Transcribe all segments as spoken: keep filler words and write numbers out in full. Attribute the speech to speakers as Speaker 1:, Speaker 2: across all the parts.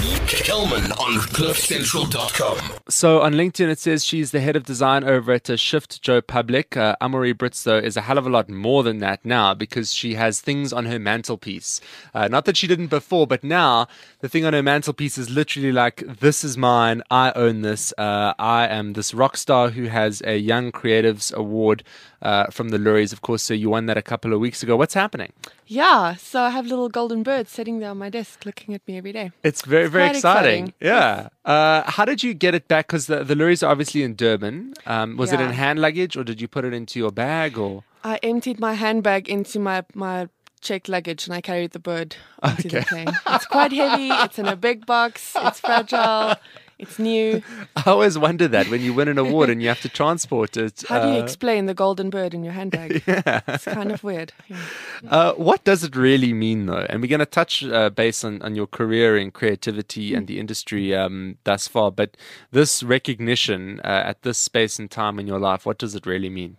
Speaker 1: Kelman on cliff central dot com.
Speaker 2: So on LinkedIn, it says she's the head of design over at uh, Shift Joe Public. Uh, Amaury Brits, though, is a hell of a lot more than that now because she has things on her mantelpiece. Uh, not that she didn't before, but now the thing on her mantelpiece is literally like, this is mine. I own this. Uh, I am this rock star who has a Young Creatives Award uh, from the Loeries. Of course, so you won that a couple of weeks ago. What's happening?
Speaker 3: Yeah, so I have little golden birds sitting there on my desk looking at me every day.
Speaker 2: It's very,
Speaker 3: It's
Speaker 2: very
Speaker 3: quite
Speaker 2: exciting.
Speaker 3: exciting.
Speaker 2: Yeah. Uh, how did you get it back? Because the, the Loeries are obviously in Durban. Um, was it
Speaker 3: Yeah.
Speaker 2: in hand luggage or did you put it into your bag? Or
Speaker 3: I emptied my handbag into my, my checked luggage and I carried the bird onto the plane. It's quite heavy. It's in a big box. It's fragile. It's new.
Speaker 2: I always wonder that when you win an award and you have to transport it.
Speaker 3: How do you
Speaker 2: uh,
Speaker 3: explain the golden bird in your handbag?
Speaker 2: Yeah.
Speaker 3: It's kind of weird. Yeah.
Speaker 2: Uh, what does it really mean, though? And we're going to touch uh, base on, on your career in creativity and the industry um, thus far. But this recognition uh, at this space and time in your life, what does it really mean?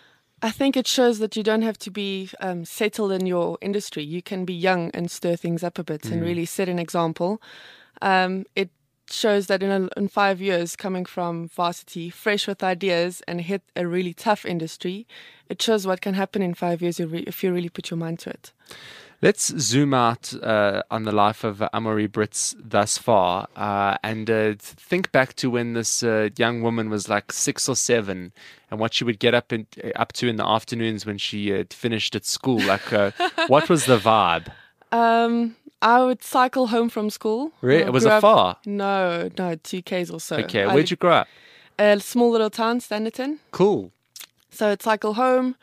Speaker 3: I think it shows that you don't have to be um, settled in your industry. You can be young and stir things up a bit and really set an example. Um, it shows that in, a, in five years, coming from varsity, fresh with ideas and hit a really tough industry, it shows what can happen in five years if you re- if you really put your mind to it.
Speaker 2: Let's zoom out uh, on the life of uh, Amaury Brits thus far uh, and uh, think back to when this uh, young woman was like six or seven and what she would get up in, up to in the afternoons when she uh, finished at school. Like, uh, what was the vibe?
Speaker 3: Um, I would cycle home from school.
Speaker 2: Really?
Speaker 3: I
Speaker 2: Was
Speaker 3: grew
Speaker 2: it
Speaker 3: up-
Speaker 2: far?
Speaker 3: No, no, two Ks or so.
Speaker 2: Okay,
Speaker 3: I
Speaker 2: where'd you grow up?
Speaker 3: A small little town, Standerton.
Speaker 2: Cool.
Speaker 3: So I'd cycle home.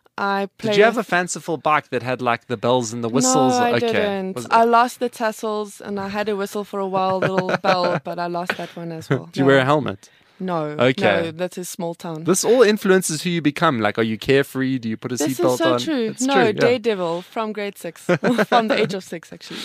Speaker 3: I played.
Speaker 2: Did you have a
Speaker 3: with-
Speaker 2: fanciful bike that had like the bells and the whistles?
Speaker 3: No, I
Speaker 2: okay.
Speaker 3: didn't.
Speaker 2: Was-
Speaker 3: I lost the tassels and I had a whistle for a while, little bell, but I lost that one as well.
Speaker 2: Did you
Speaker 3: No.
Speaker 2: wear a helmet?
Speaker 3: No.
Speaker 2: Okay.
Speaker 3: No, that's a small town.
Speaker 2: This all influences who you become. Like, are you carefree? Do you put a
Speaker 3: This
Speaker 2: seatbelt
Speaker 3: is so
Speaker 2: on?
Speaker 3: true.
Speaker 2: It's
Speaker 3: no,
Speaker 2: true, yeah.
Speaker 3: Daredevil from grade six, from the age of six, actually.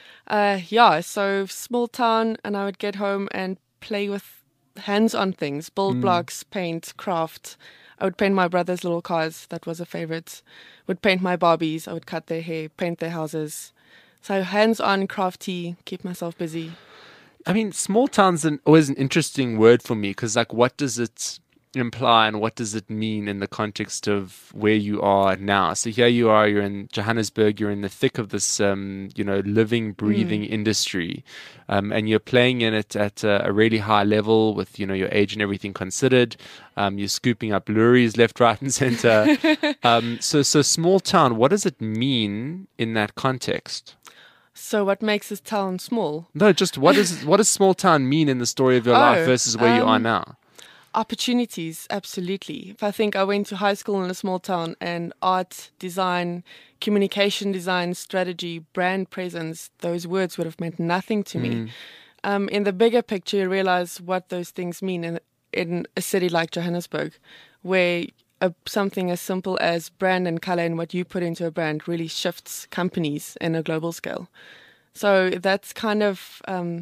Speaker 3: Uh, yeah, so small town, and I would get home and play with hands-on things, build
Speaker 2: Mm.
Speaker 3: blocks, paint, craft. I would paint my brother's little cars. That was a favorite. Would paint my Barbies. I would cut their hair, paint their houses. So hands-on, crafty, keep myself busy.
Speaker 2: I mean, small town's an, always an interesting word for me because, like, what does it imply and what does it mean in the context of where you are now? So here you are, you're in Johannesburg, you're in the thick of this, um, you know, living, breathing industry, um, and you're playing in it at a, a really high level with, you know, your age and everything considered. Um, you're scooping up Loeries left, right, and center. um, so, so small town, what does it mean in that context?
Speaker 3: So what makes this town small?
Speaker 2: No, just what does what does small town mean in the story of your
Speaker 3: Oh,
Speaker 2: life versus where you are
Speaker 3: um,
Speaker 2: now?
Speaker 3: Opportunities, absolutely. If I think I went to high school in a small town and art, design, communication design, strategy, brand presence, those words would have meant nothing to me. Um, in the bigger picture, you realize what those things mean in, in a city like Johannesburg, where a, something as simple as brand and color and what you put into a brand really shifts companies in a global scale. So that's kind of um,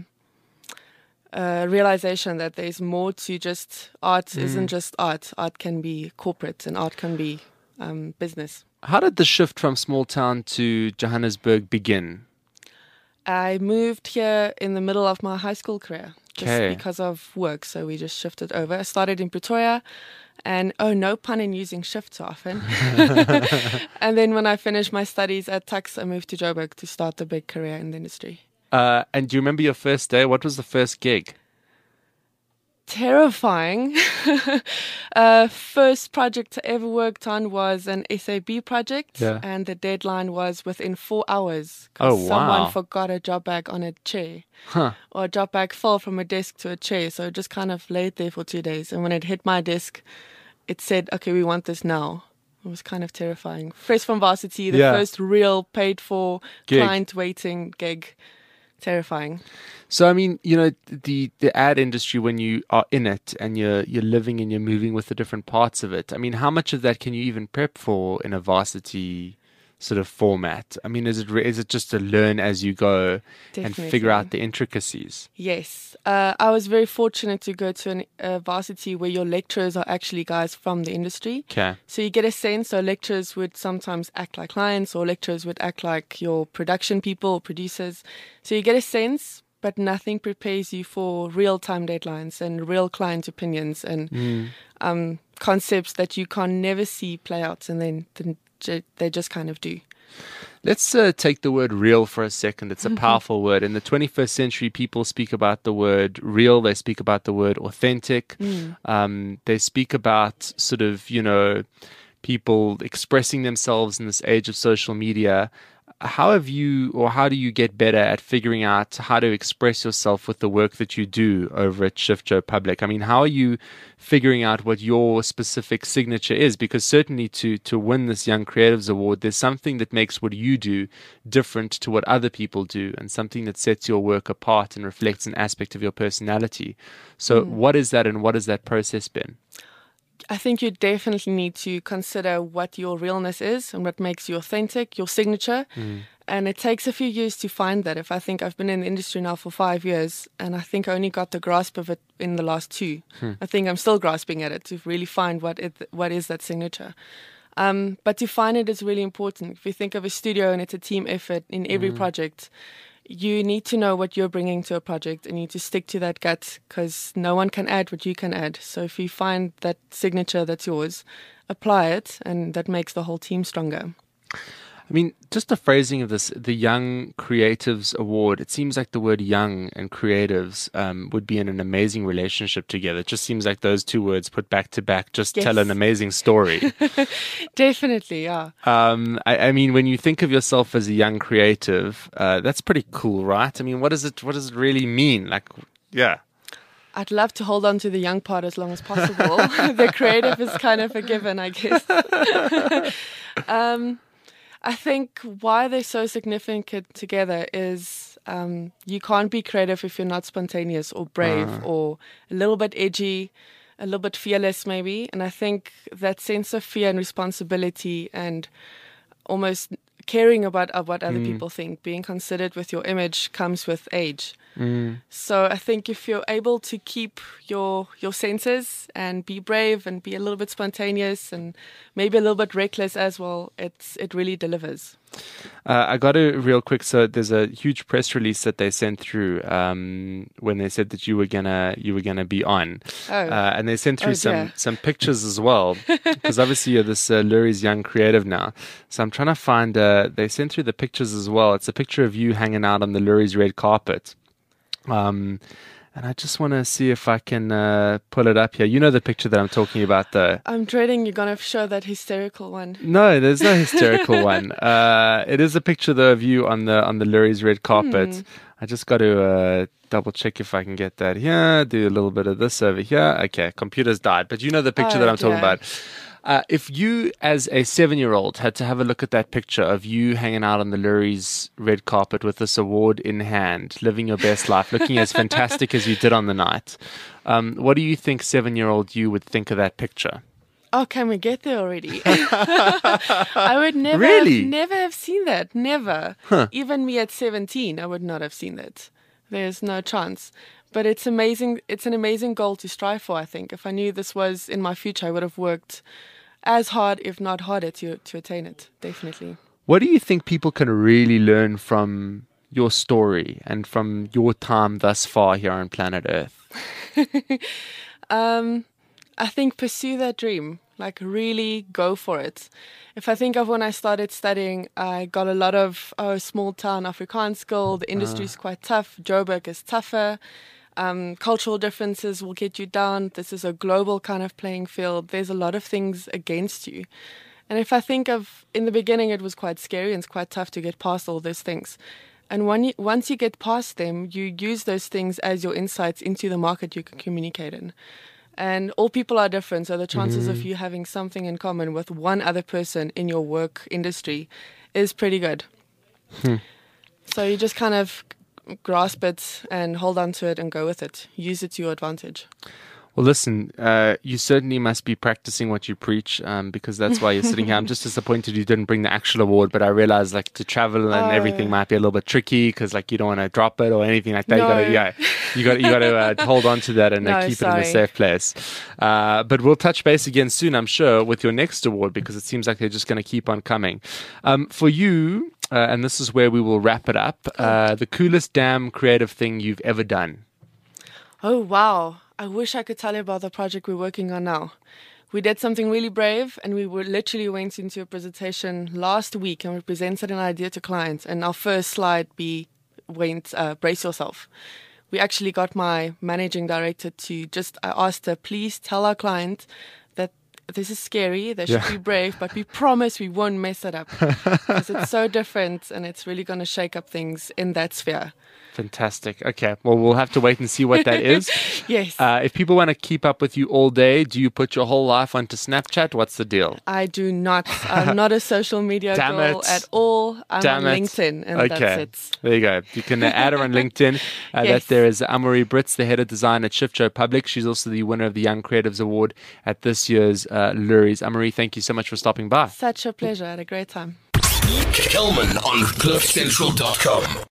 Speaker 3: a realization that there's more to just art.
Speaker 2: Mm.
Speaker 3: Isn't just art. Art can be corporate and art can be um, business.
Speaker 2: How did the shift from small town to Johannesburg begin?
Speaker 3: I moved here in the middle of my high school career just
Speaker 2: Okay.
Speaker 3: because of work. So we just shifted over. I started in Pretoria and, oh, no pun in using shift so often. And then when I finished my studies at Tux, I moved to Joburg to start the big career in the industry.
Speaker 2: Uh, and do you remember your first day? What was the first gig?
Speaker 3: Terrifying. uh, first project I ever worked on was an S A B project,
Speaker 2: Yeah.
Speaker 3: and the deadline was within four hours. 'Cause
Speaker 2: Oh, wow.
Speaker 3: Someone forgot a job bag on a chair,
Speaker 2: Huh.
Speaker 3: or a job bag fell from a desk to a chair, so it just kind of laid there for two days. And when it hit my desk, it said, "Okay, we want this now." It was kind of terrifying. Fresh from varsity, the
Speaker 2: Yeah.
Speaker 3: first real paid-for
Speaker 2: Gig.
Speaker 3: client-waiting gig. Terrifying.
Speaker 2: So I mean, you know, the the ad industry, when you are in it and you're you're living and you're moving with the different parts of it. I mean, how much of that can you even prep for in a varsity sort of format? I mean, is it re- is it just to learn as you go and figure
Speaker 3: Definitely.
Speaker 2: out the intricacies?
Speaker 3: Yes. Uh, I was very fortunate to go to a uh, varsity where your lecturers are actually guys from the industry.
Speaker 2: Okay.
Speaker 3: So you get a sense, so lecturers would sometimes act like clients or lecturers would act like your production people or producers. So you get a sense, but nothing prepares you for real-time deadlines and real client opinions and
Speaker 2: Mm.
Speaker 3: um, concepts that you can never see play out, and then, then j- they just kind of do.
Speaker 2: Let's uh, take the word real for a second. It's a powerful word. In the twenty-first century, people speak about the word real. They speak about the word authentic. Um, they speak about sort of, you know, people expressing themselves in this age of social media. How have you, or how do you get better at figuring out how to express yourself with the work that you do over at Shift Joe Public? I mean, how are you figuring out what your specific signature is? Because certainly to to win this Young Creatives Award, there's something that makes what you do different to what other people do, and something that sets your work apart and reflects an aspect of your personality. So what is that, and what has that process been?
Speaker 3: I think you definitely need to consider what your realness is and what makes you authentic, your signature. And it takes a few years to find that. If I think I've been in the industry now for five years, and I think I only got the grasp of it in the last two. I think I'm still grasping at it to really find what it what is that signature. Um, but to find it is really important. If you think of a studio and it's a team effort in every project, you need to know what you're bringing to a project, and you need to stick to that gut, because no one can add what you can add. So if you find that signature that's yours, apply it, and that makes the whole team stronger.
Speaker 2: I mean, just the phrasing of this, the Young Creatives Award, it seems like the word young and creatives um, would be in an amazing relationship together. It just seems like those two words put back to back just
Speaker 3: Yes.
Speaker 2: tell an amazing story.
Speaker 3: Definitely, yeah.
Speaker 2: um, I, I mean, when you think of yourself as a young creative, uh, that's pretty cool, right? I mean, what does it, what does it really mean? Like, yeah.
Speaker 3: I'd love to hold on to the young part as long as possible. The creative is kind of a given, I guess. um, I think why they're so significant together is um, you can't be creative if you're not spontaneous or brave or a little bit edgy, a little bit fearless maybe. And I think that sense of fear and responsibility and almost caring about uh, what other people think, being considered with your image, comes with age. So I think if you're able to keep your your senses and be brave and be a little bit spontaneous and maybe a little bit reckless as well, it's it really delivers.
Speaker 2: Uh, I got a real quick. So there's a huge press release that they sent through um, when they said that you were gonna you were gonna be on,
Speaker 3: Oh.
Speaker 2: uh, and they sent through
Speaker 3: Oh,
Speaker 2: some
Speaker 3: dear.
Speaker 2: some pictures as well. Because obviously you're this uh, Lurie's Young Creative now. So I'm trying to find. Uh, they sent through the pictures as well. It's a picture of you hanging out on the Lurie's red carpet. Um, and I just want to see if I can uh, pull it up here. You know the picture that I'm talking about, though.
Speaker 3: I'm dreading you're gonna show that hysterical one.
Speaker 2: No, there's no hysterical one. Uh, it is a picture though of you on the on the Lurie's red carpet. I just got to uh, double check if I can get that here. Do a little bit of this over here. Okay, computer's died, but you know the picture
Speaker 3: Oh,
Speaker 2: that I'm talking
Speaker 3: dear.
Speaker 2: about. Uh, if you, as a seven-year-old, had to have a look at that picture of you hanging out on the Lurie's red carpet with this award in hand, living your best life, looking as fantastic as you did on the night, um, what do you think seven-year-old you would think of that picture?
Speaker 3: Oh, can we get there already? I would never,
Speaker 2: Really?
Speaker 3: have, never have seen that. Never. Even me at seventeen, I would not have seen that. There's no chance. But it's amazing. It's an amazing goal to strive for, I think. If I knew this was in my future, I would have worked as hard, if not harder, to to attain it. Definitely.
Speaker 2: What do you think people can really learn from your story and from your time thus far here on planet Earth?
Speaker 3: Um, I think pursue that dream. Like, really go for it. If I think of when I started studying, I got a lot of, oh, small town Afrikaans school. The industry's quite tough. Joburg is tougher. Um, cultural differences will get you down. This is a global kind of playing field. There's a lot of things against you. And if I think of, in the beginning, it was quite scary and it's quite tough to get past all those things. And when you, once you get past them, you use those things as your insights into the market you can communicate in. And all people are different, so the chances of you having something in common with one other person in your work industry is pretty good. So you just kind of grasp it and hold on to it and go with it. Use it to your advantage.
Speaker 2: Well, listen, uh, you certainly must be practicing what you preach, um, because that's why you're sitting here. I'm just disappointed you didn't bring the actual award, but I realize like to travel and
Speaker 3: Oh.
Speaker 2: everything might be a little bit tricky because like you don't want to drop it or anything like that.
Speaker 3: No.
Speaker 2: You gotta, yeah, you got, you got to uh, hold on to that and uh,
Speaker 3: No,
Speaker 2: keep it in a
Speaker 3: sorry.
Speaker 2: safe place. Uh, but we'll touch base again soon, I'm sure, with your next award because it seems like they're just going to keep on coming. Um, for you, uh, and this is where we will wrap it up. Uh, the coolest damn creative thing you've ever done?
Speaker 3: Oh, wow. I wish I could tell you about the project we're working on now. We did something really brave, and we were literally went into a presentation last week and we presented an idea to clients. And our first slide be went, uh, brace yourself. We actually got my managing director to just, I asked her, please tell our client that this is scary, they should
Speaker 2: Yeah.
Speaker 3: be brave, but we promise we won't mess it up. Because it's so different and it's really going to shake up things in that sphere.
Speaker 2: Fantastic. Okay. Well, we'll have to wait and see what that is.
Speaker 3: Yes.
Speaker 2: Uh, if people want to keep up with you all day, do you put your whole life onto Snapchat? What's the deal?
Speaker 3: I do not. I'm not a social media
Speaker 2: Damn
Speaker 3: girl
Speaker 2: it.
Speaker 3: at all. I'm
Speaker 2: Damn
Speaker 3: on
Speaker 2: it.
Speaker 3: LinkedIn, and
Speaker 2: Okay.
Speaker 3: that's it.
Speaker 2: There you go. You can uh, add her on LinkedIn. Uh,
Speaker 3: Yes.
Speaker 2: That there is Amory Brits, the head of design at Shift Show Public. She's also the winner of the Young Creatives Award at this year's uh, Luries. Amory, thank you so much for stopping by.
Speaker 3: Such a pleasure. I had a great time.
Speaker 1: Kelman on cliff central dot com.